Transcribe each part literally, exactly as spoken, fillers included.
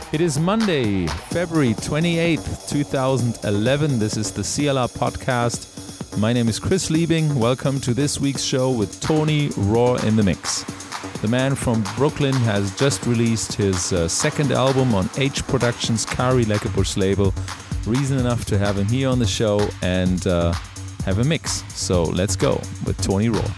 It is Monday, February twenty-eighth, twenty eleven. This is the C L R podcast. My name is Chris Liebing. Welcome to this week's show with Tony Raw in the mix. The man from Brooklyn has just released his uh, second album on H Productions Kari Lekkebusch label. Reason enough to have him here on the show and uh, have a mix. So let's go with Tony Raw.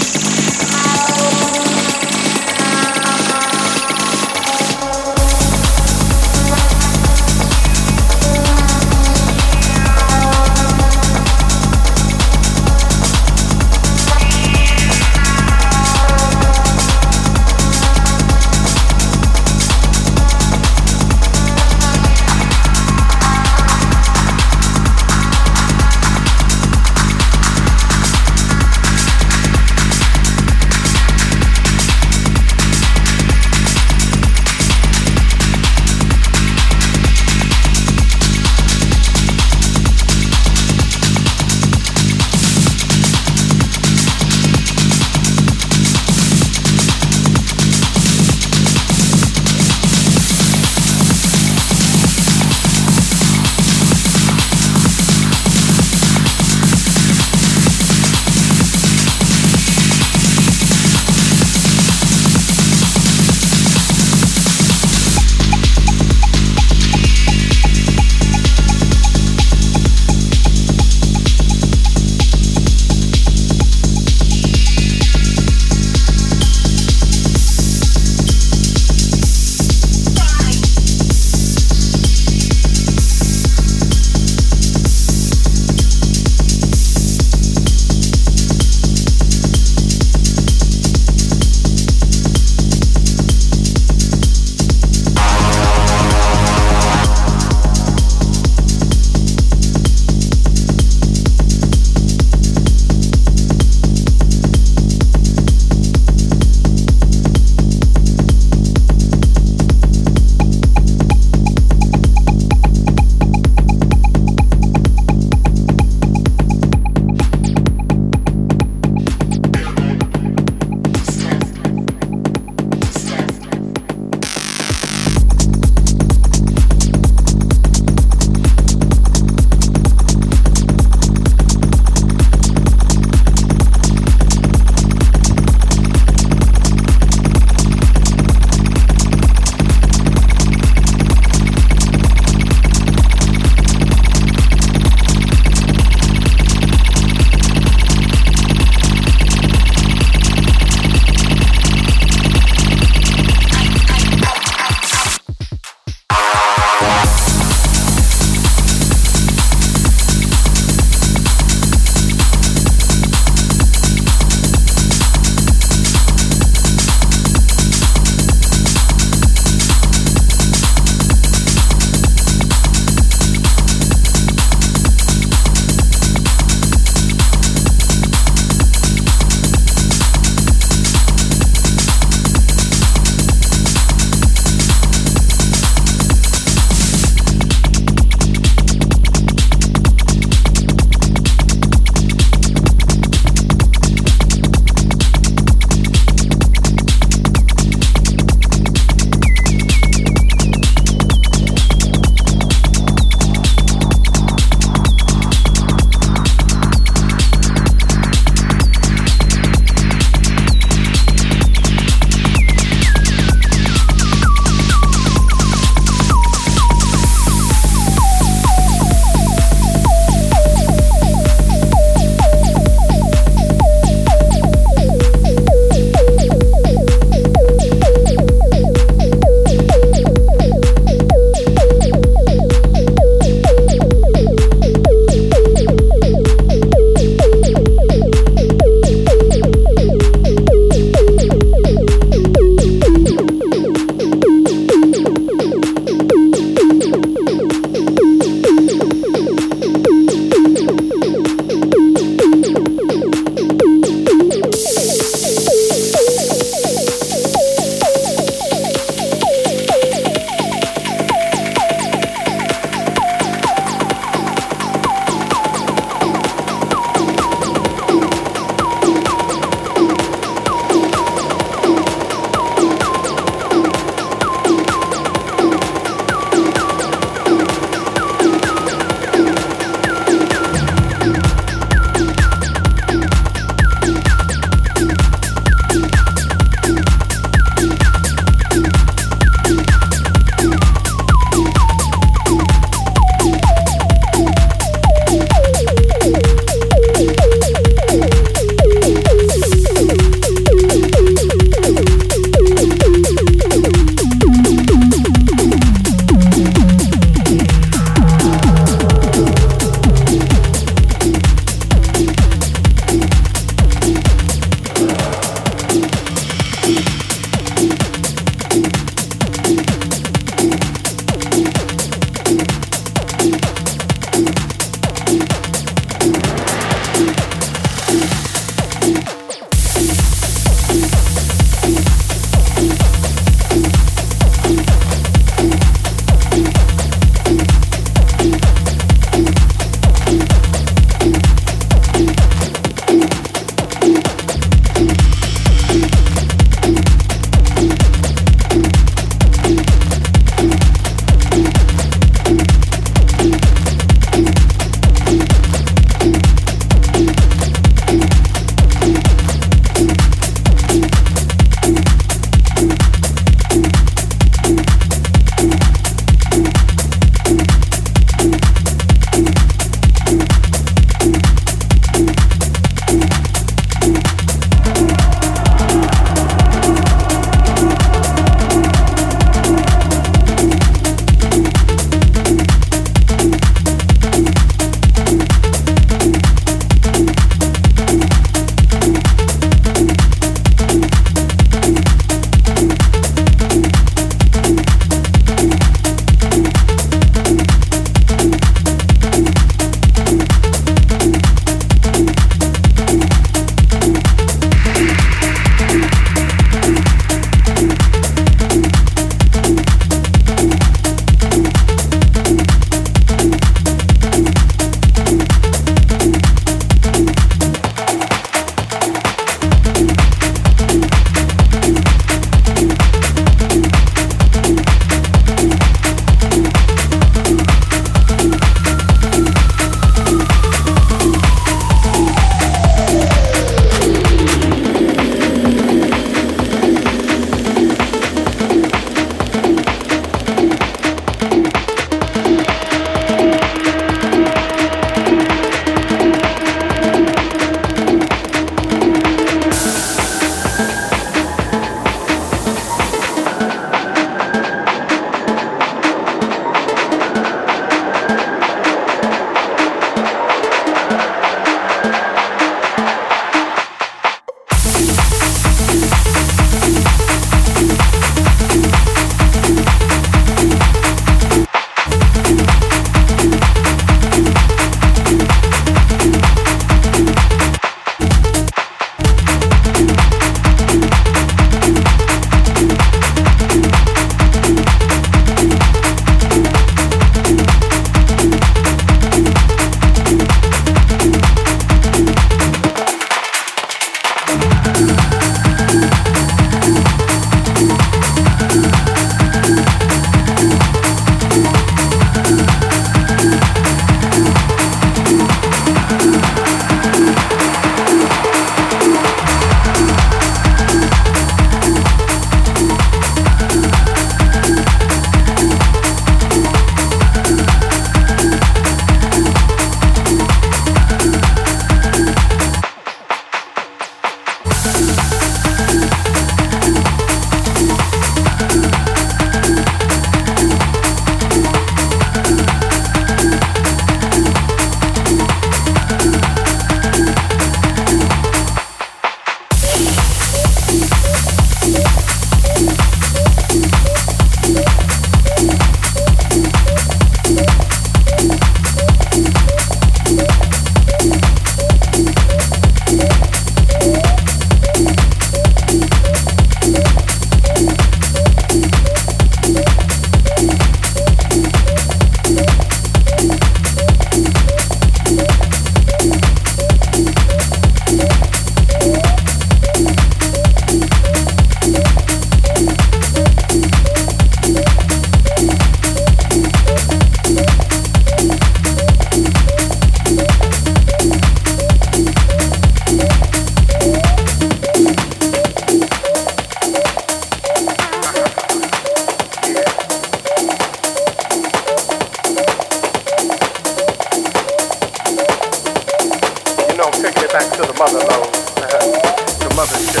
mother load, the mothership.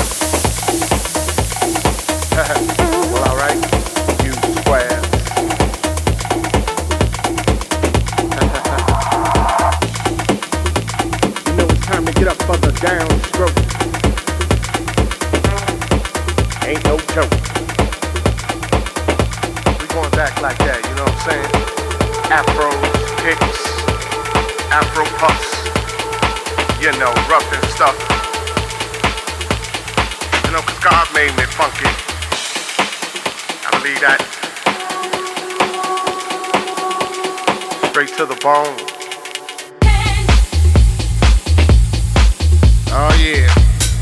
Well, alright, you squares. You know it's time to get up for the downstroke. Ain't no joke. We going back like that, you know what I'm saying? Afros, kicks, Afro puffs, you know, rough and stuff. You know, cause God made me funky. I believe that. Straight to the bone. Oh yeah.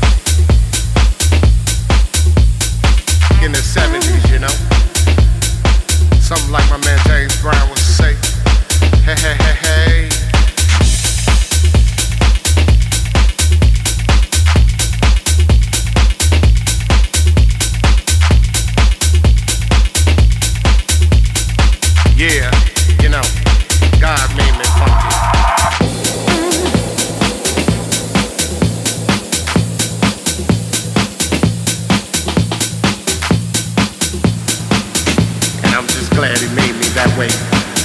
In the seventies, you know. Something like my man James Brown would say. Hey, hey, hey, hey. Yeah, you know, God made me funky. And I'm just glad he made me that way.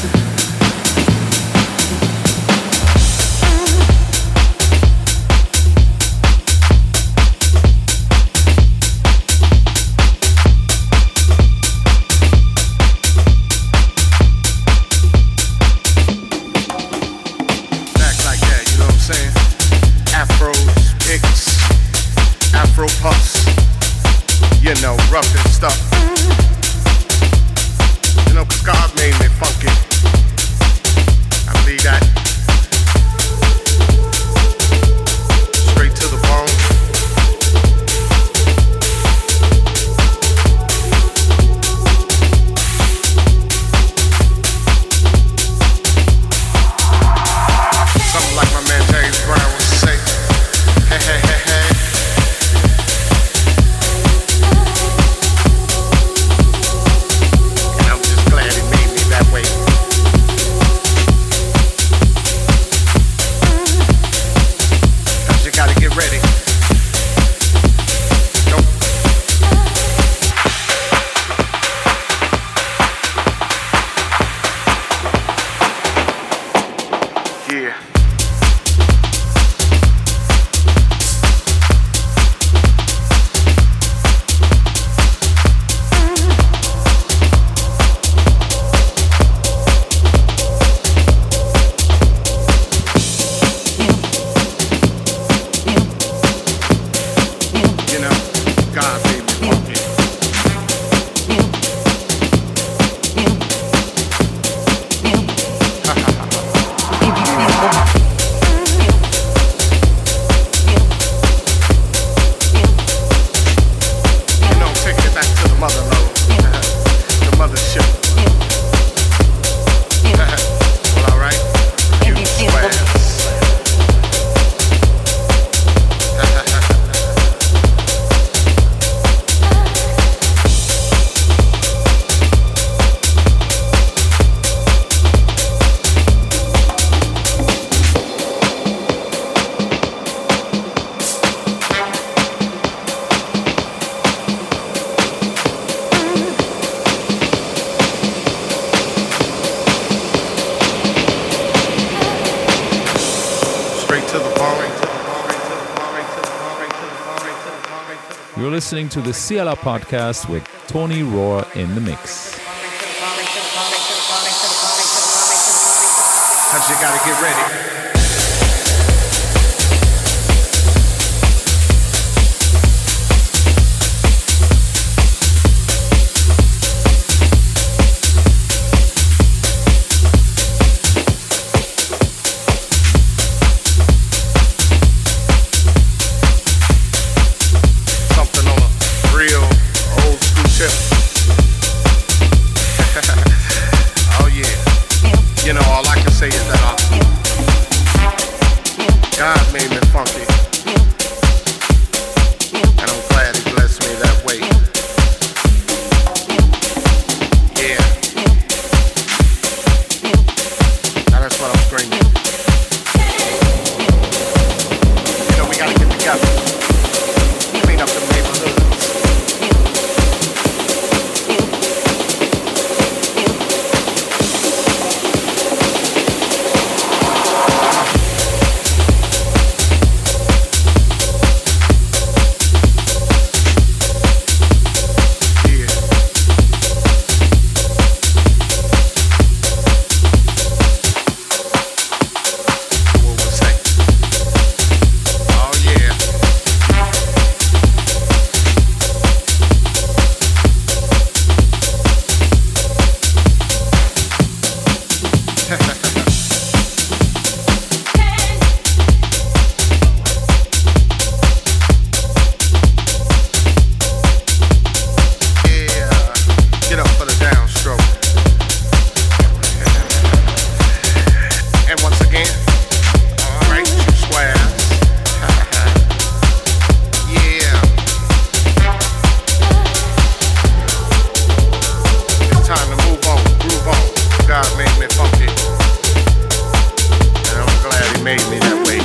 Afro puffs, you know, rough and stuff. You know, cause God made me funky. I believe that. Straight to the bone. Something like my man James Brown would say. Hey, hey, hey, hey. You're listening to the C L R podcast with Tony Rohr in the mix. Cause you gotta get ready. That's what I'm screaming. You know, we gotta get me funky. And I'm glad he made me that way.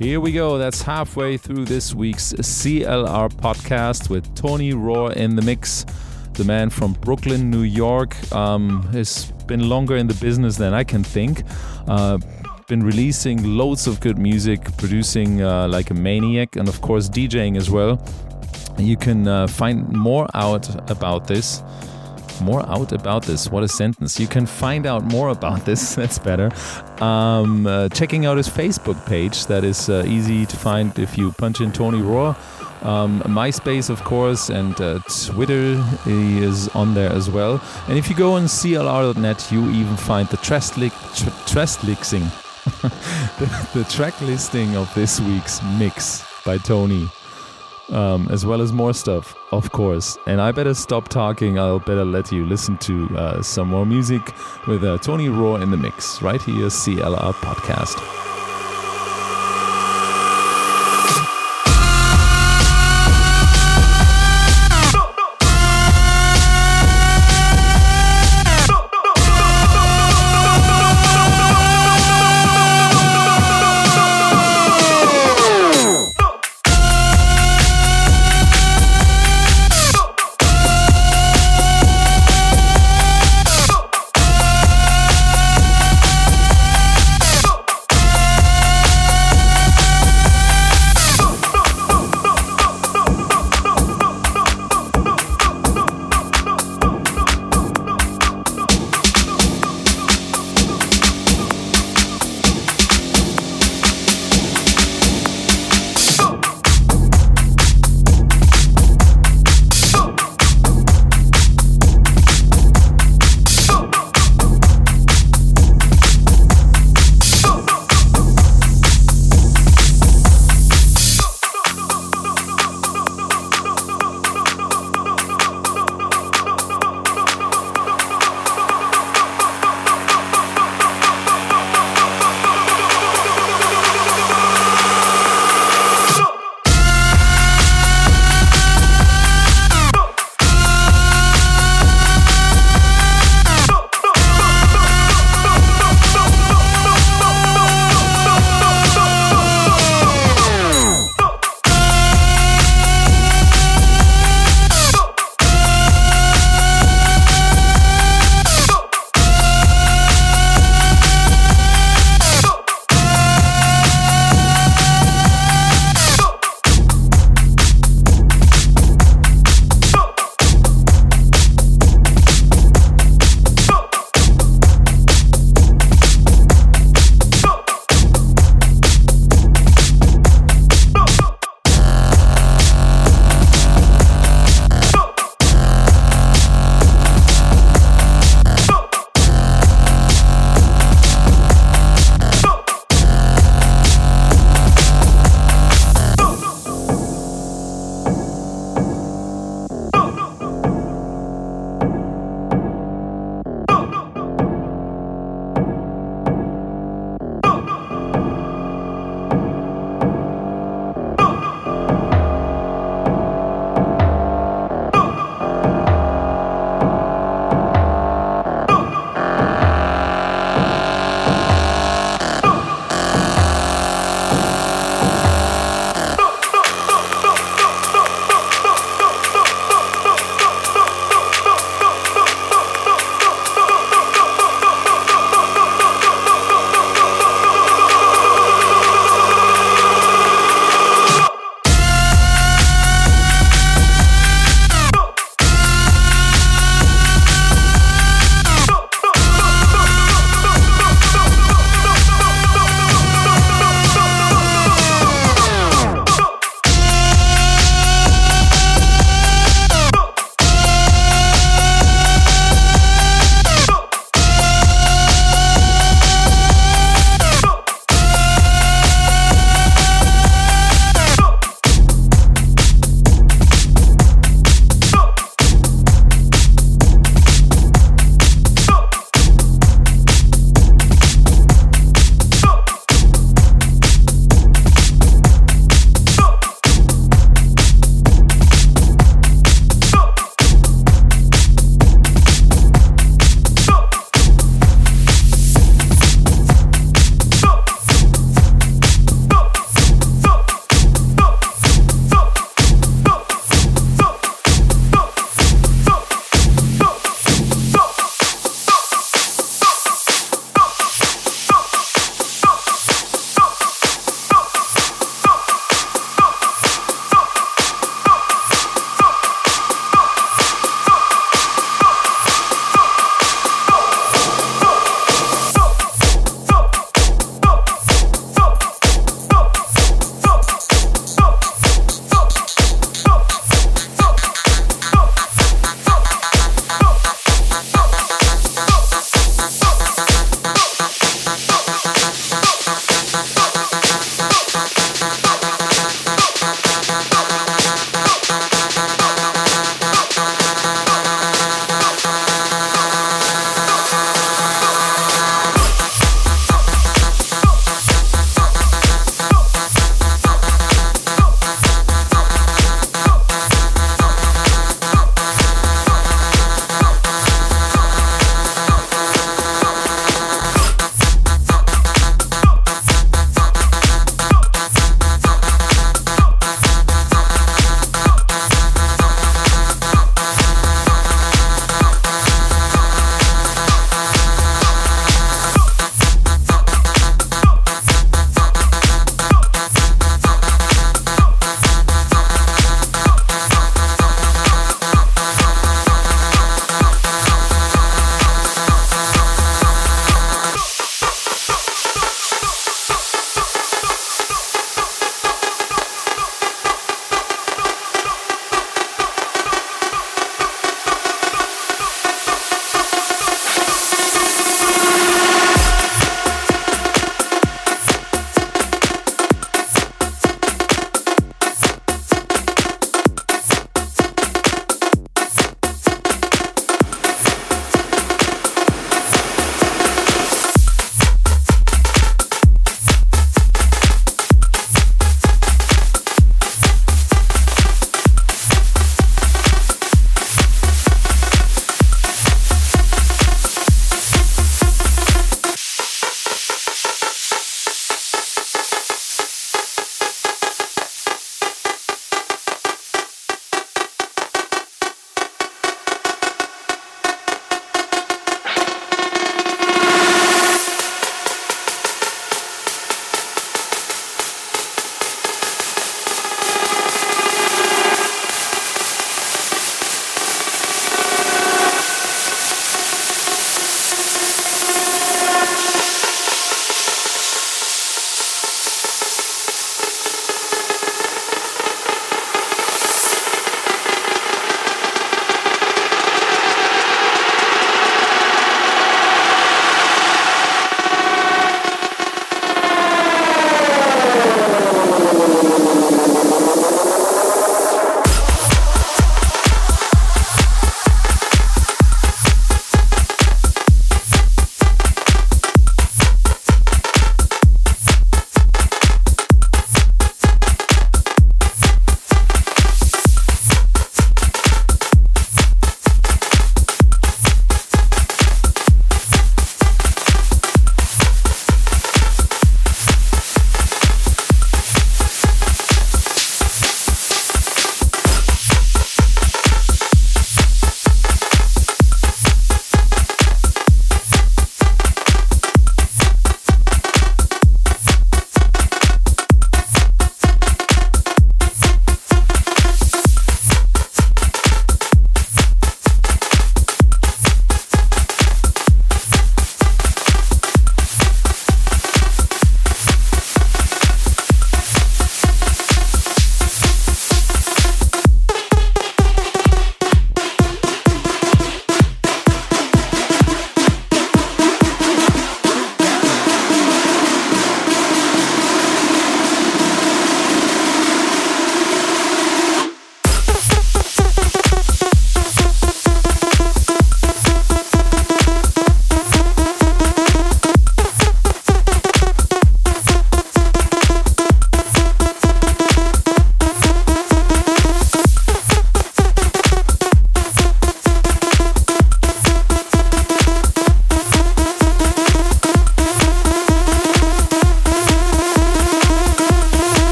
Here we go. That's halfway through this week's C L R podcast with Tony Rohr in the mix. The man from Brooklyn, New York, um, has been longer in the business than I can think. Uh, been releasing loads of good music, producing uh, like a maniac, and of course DJing as well. You can uh, find more out about this. More out about this. What a sentence. You can find out more about this. That's better. Um, uh, checking out his Facebook page. That is uh, easy to find if you punch in Tony Rohr. Um, MySpace, of course, and uh, Twitter he is on there as well. And if you go on C L R dot net, you even find the track li- tr- track listing, the, the track listing of this week's mix by Tony. Um, as well as more stuff, of course. And I better stop talking. I'll better let you listen to uh, some more music with uh, Tony Rohr in the mix right here, C L R Podcast.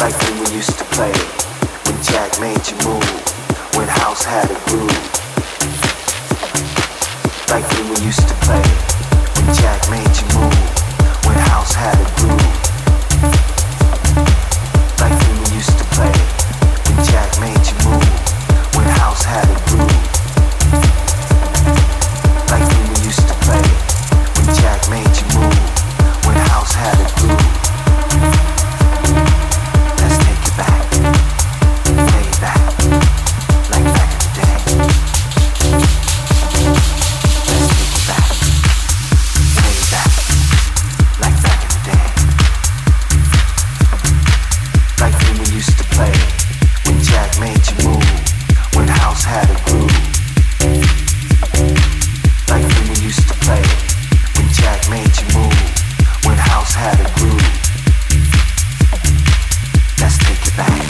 Like when we used to play, when Jack made you move, when house had a groove. Like when we used to play, when Jack made you move, when house had a groove. Like when we used to play, when Jack made you move, when house had a groove. Like when we used to play, when Jack made you move, when house had a groove. Let's take it back, way back, like back in the day. Let's take it back, way back, like back in the day. Like when we used to play, when Jack made you move, when house had a groove. Like when we used to play, when Jack made you move, when house had a groove. Let's take it back.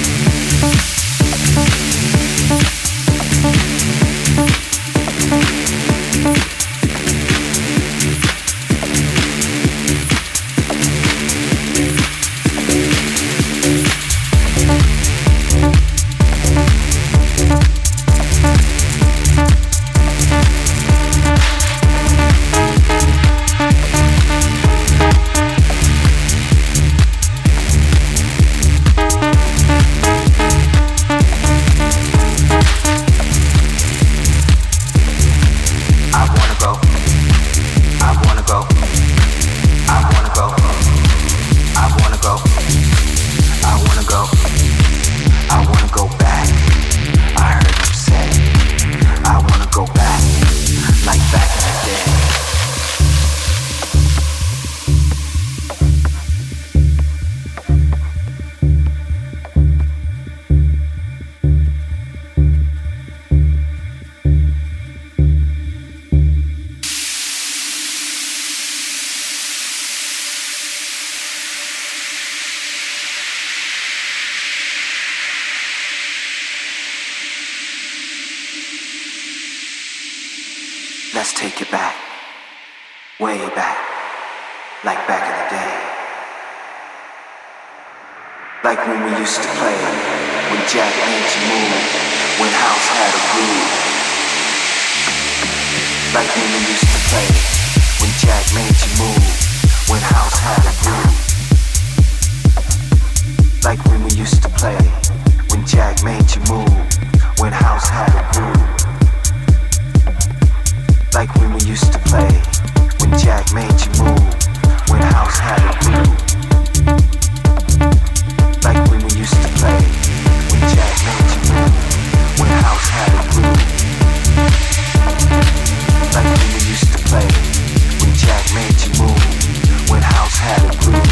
Let's take it back, way back, like back in the day. Like when we used to play, when Jack made you move, when house had a groove. Like when we used to play, when Jack made you move, when house had a groove. Like when we used to play, when Jack made you move, when house had a groove. Like when we used to play, when Jack made you move, when house had a groove. Like when we used to play, when Jack made you move, when house had a groove. Like when we used to play, when Jack made you move, when house had a groove.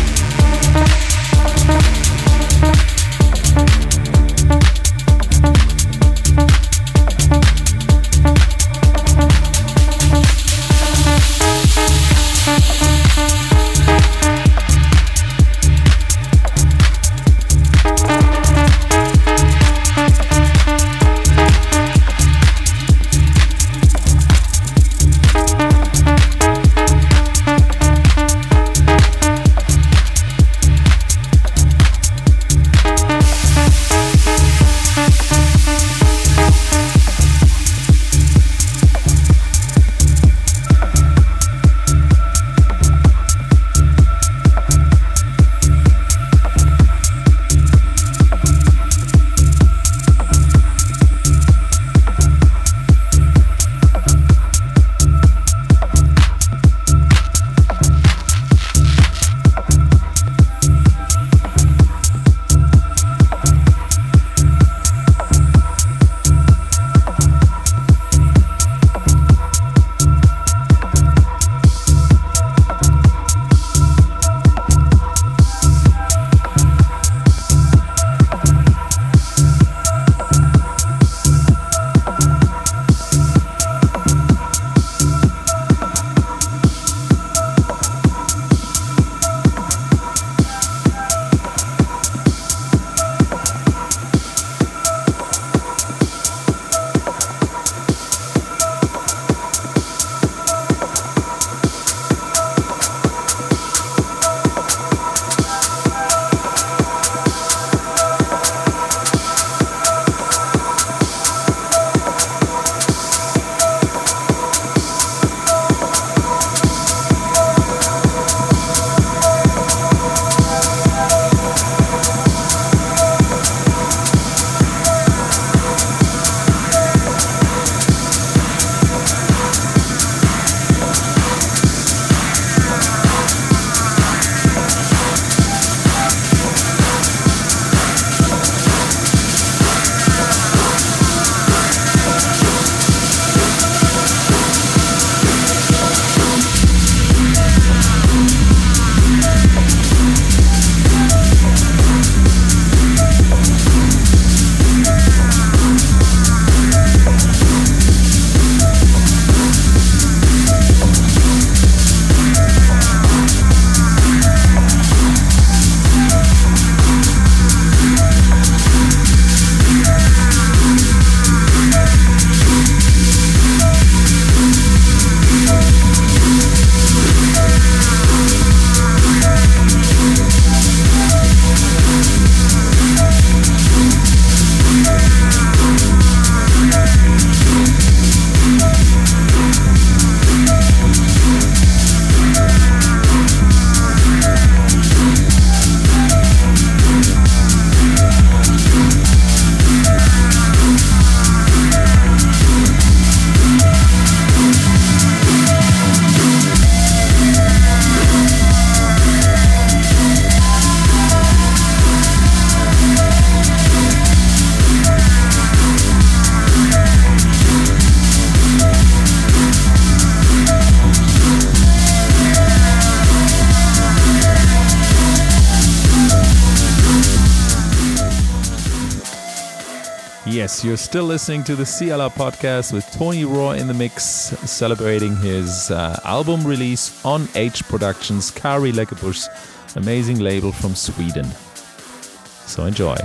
Yes, you're still listening to the C L R podcast with Tony Rohr in the mix, celebrating his uh, album release on H Productions, Kari Läckerbusch's amazing label from Sweden. So enjoy.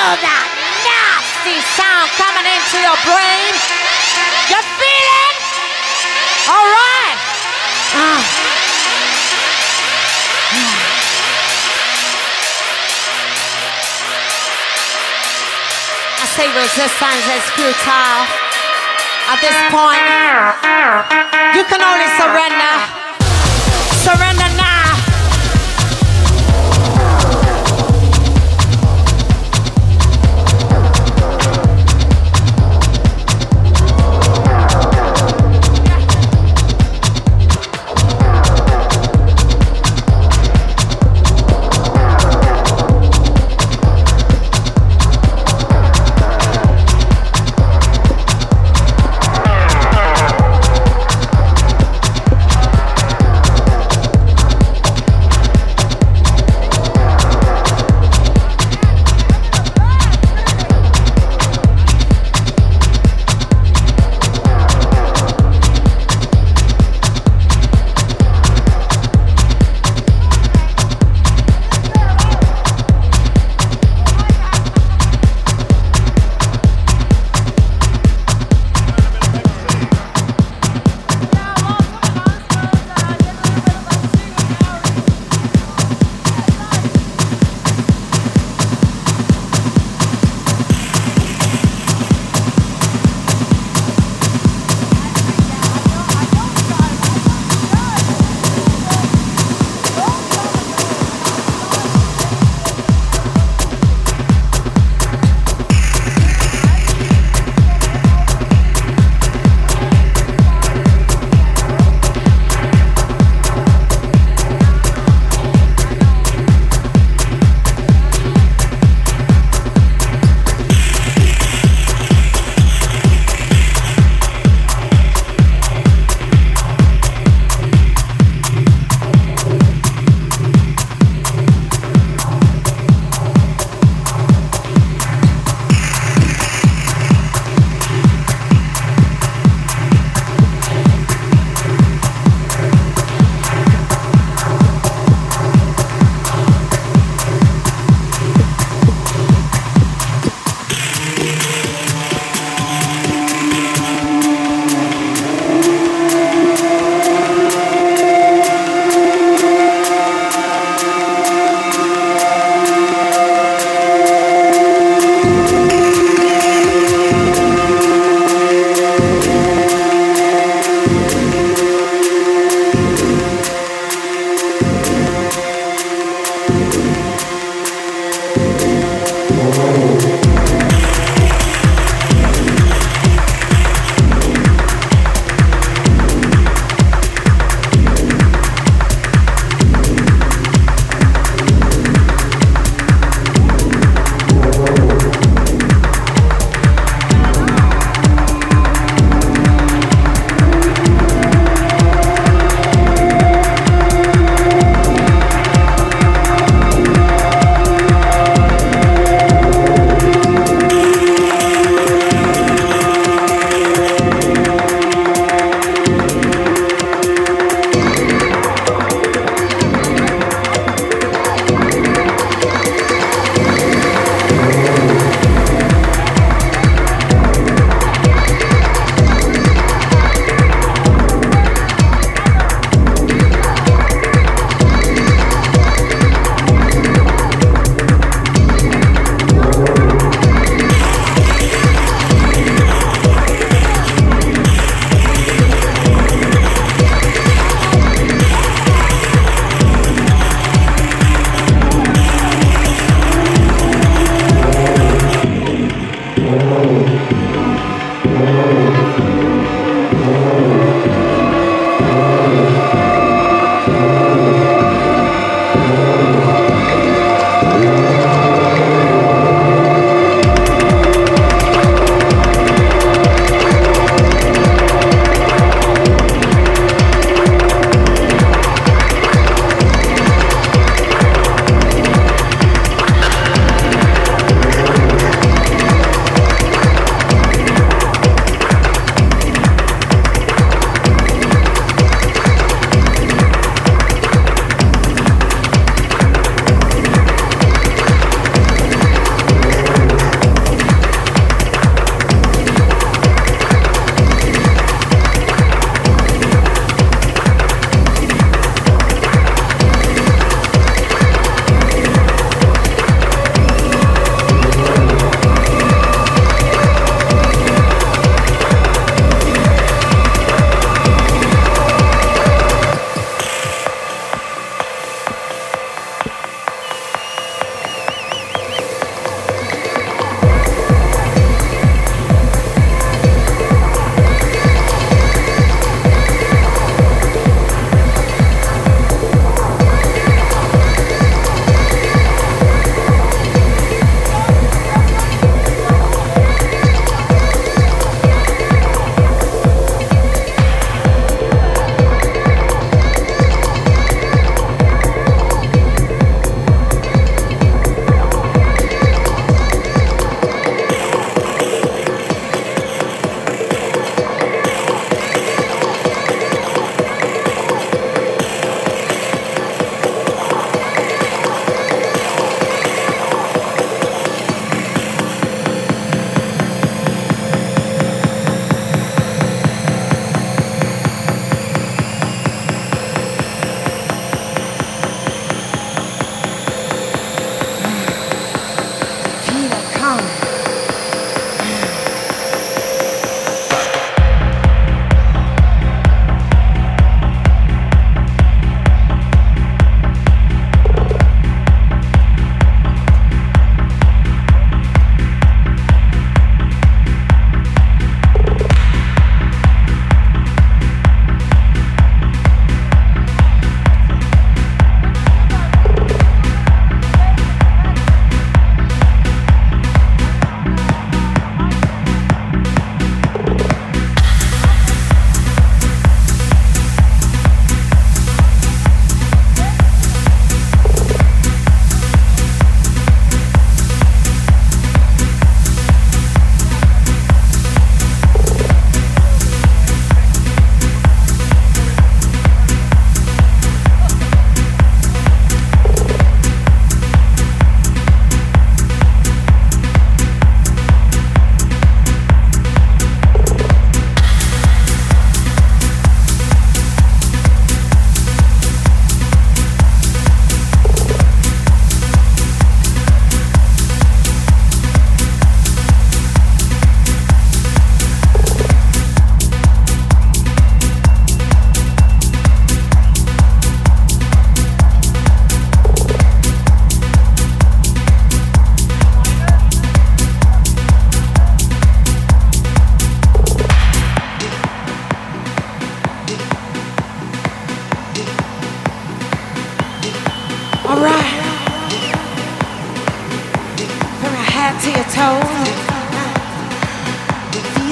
feel that nasty sound coming into your brain? You feel it? All right. Uh. I say resistance is futile. At this point, you can only surrender. Surrender now.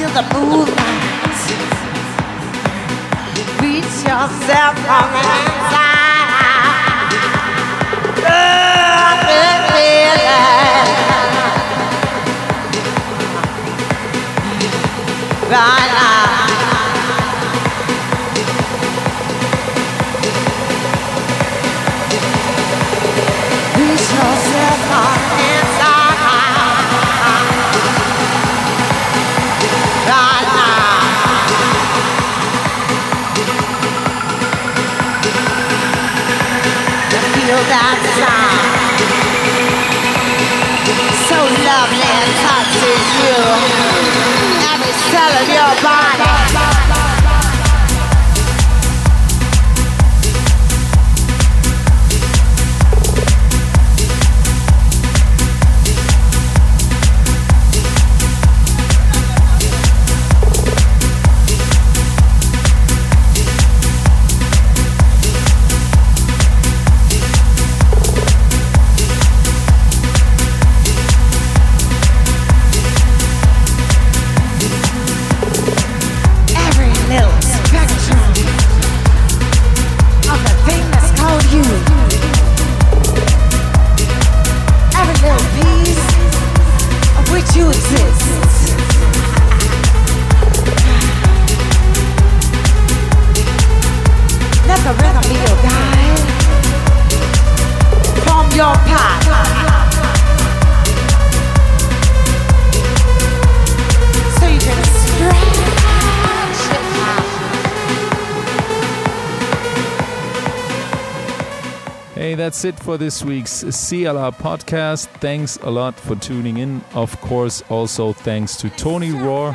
feel the movement. Reach yourself from the inside out. Love and feeling. Right now. Reach yourself from the inside out. Right now. Feel that sound. So lovely and touches you. Every cell of your body. That's it for this week's C L R podcast. Thanks a lot for tuning in. Of course, also thanks to Tony Rohr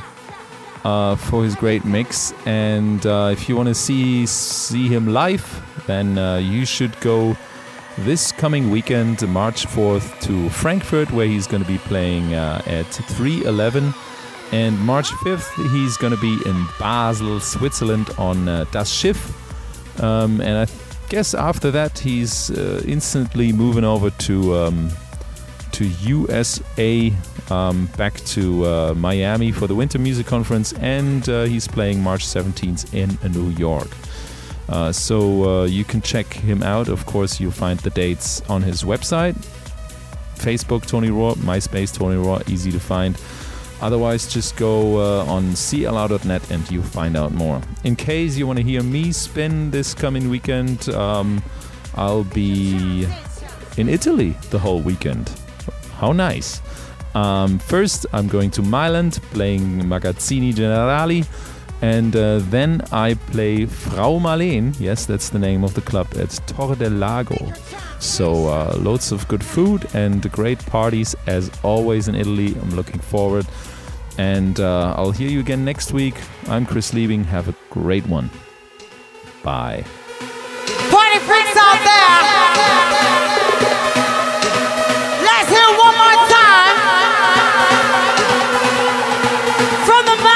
uh, for his great mix. And uh, if you want to see see him live, then uh, you should go this coming weekend, March fourth, to Frankfurt, where he's going to be playing uh, at three eleven. And March fifth, he's going to be in Basel, Switzerland on uh, Das Schiff. Um, and I guess after that he's uh, instantly moving over to um, to U S A, um, back to uh, Miami for the Winter Music Conference, and uh, he's playing March seventeenth in New York. Uh, so uh, you can check him out. Of course, you'll find the dates on his website, Facebook Tony Rohr, MySpace Tony Rohr, easy to find. Otherwise, just go uh, on C L R dot net and you'll find out more. In case you want to hear me spin this coming weekend, um, I'll be in Italy the whole weekend. How nice. Um, first, I'm going to Milan playing Magazzini Generali. And uh, then I play Frau Marleen. Yes, that's the name of the club at Torre del Lago. So uh, loads of good food and great parties as always in Italy. I'm looking forward. And uh, I'll hear you again next week. I'm Chris Liebing. Have a great one. Bye. Party freaks out there. Let's hear one more time from the